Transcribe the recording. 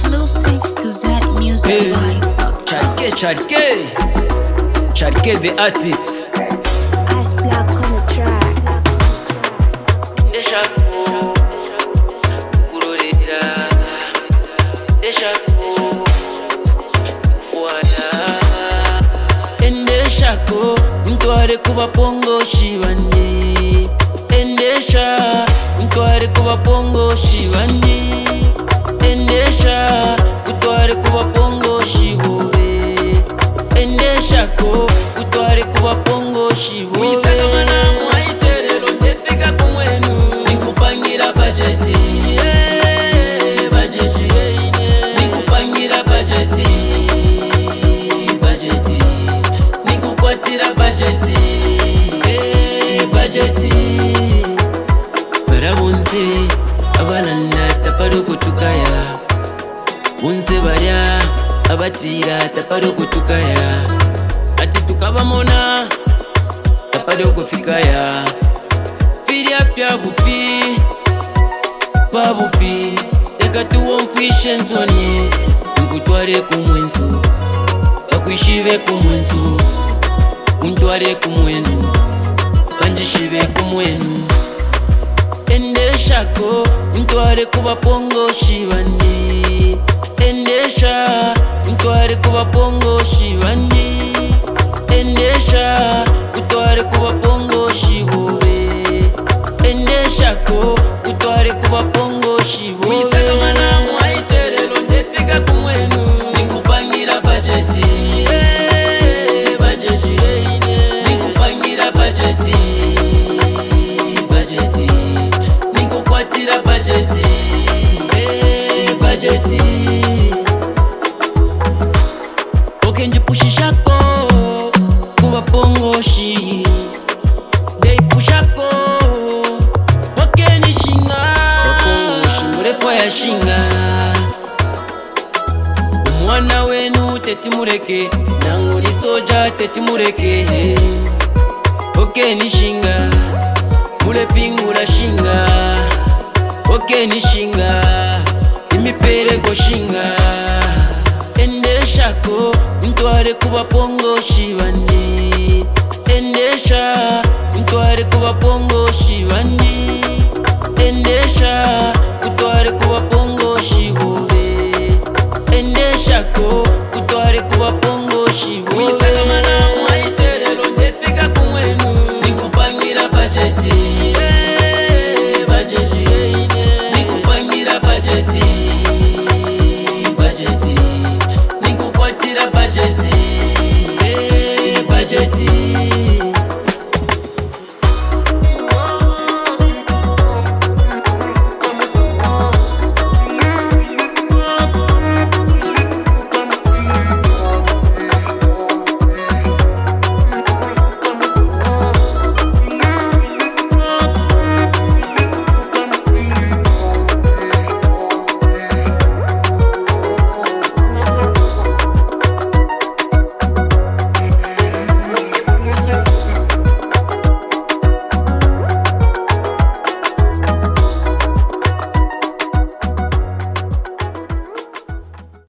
Exclusive to ZMusicVibes.com. Charke the artist. Ice Black on the track. Endeshako ntware kuba pongo shibandi. Endesha ntware kuba pongo shibandi. Endesha utware kuba pongo shibobe. Endeshako utware kuba pongo shibobe. Uisaka manamu haiterero tefika kumwenu. Nikupangira bajeti. Bajeti. Nikupangira bajeti. Bajeti. Nikukwatira bajeti. Bajeti. Barabunze abalanda taparukutukaya. Bunze barya abatira taparukutukaya. Ati tukabamona taparukufikaya. Firia fya bufi babufi. Reka tuwomfishe nzoni. Nkutware kumwenzu bakwishibe kumwenzu. Untware kumwenu banjishibe kumwenu. Endeshako ntware kuba pongo shibandi. Endesha ntware kuba pongo shibandi. Endesha utware kuba pongo shibobe. Endeshako utware kuba pongo shibobe. Uisaka manamu haiterero tefika kumwenu. Nikupangira bajeti. Bajeti. Nikupangira bajeti. Bajeti. Nikukwatira bajeti. Bajeti. Okenjipushishako kuba pongoshi. Deipushako okenishinga. Pongoshi murefu ya shinga. Umwana wenu tetimureke. Nanguli soja tetimureke. Okenishinga mule pingula shinga. Okenishinga imiperego shinga. Endeshako ntware kuba pongo shibandi. Endesha ntware kuba pongo shibandi. Endesha